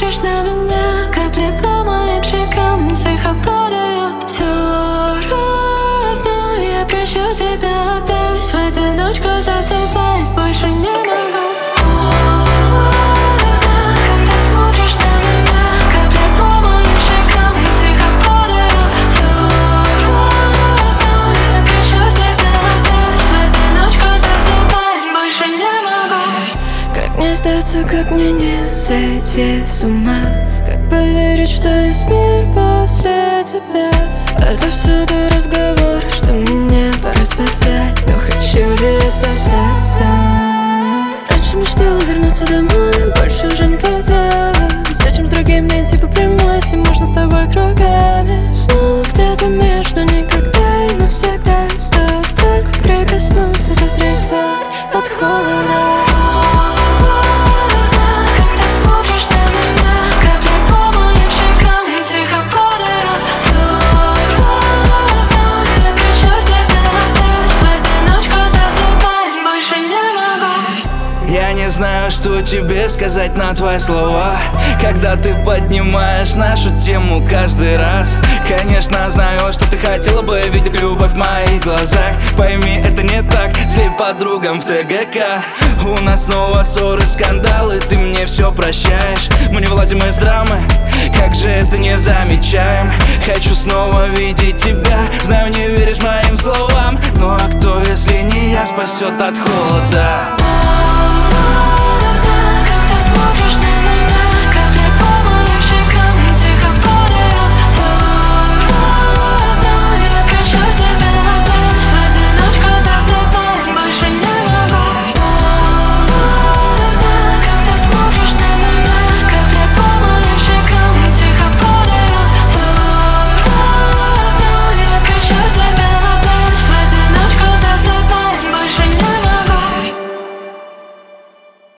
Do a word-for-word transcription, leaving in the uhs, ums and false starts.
смотришь на меня, капли по моим щекам тихо падают. Все равно я прощу тебя опять. В одиночку засыпать больше не могу. Когда смотришь на меня, капли по моим щекам тихо падают. Все равно я прощу тебя опять. В одиночку засыпать больше не могу. Как не сдаться, как мне не сойти с ума? Как поверить, что есть мир после тебя? Это все до разговора, что мне пора спасать. Но хочу ли я спасаться? Раньше мечтала вернуться домой, больше уже не пойдем. Зачем с другим идти по прямой, если можно с тобой кругами? Снова где-то между никогда и навсегда. Стоит только прикоснуться, затрясать от холода. Я не знаю, что тебе сказать на твои слова, когда ты поднимаешь нашу тему каждый раз. Конечно, знаю, что ты хотела бы видеть любовь в моих глазах. Пойми, это не так, слей подругам в ТГК. У нас снова ссоры, скандалы, ты мне все прощаешь. Мы не вылазим из драмы, как же это не замечаем. Хочу снова видеть тебя, знаю, не веришь моим словам. Ну а кто, если не я, спасет от холода?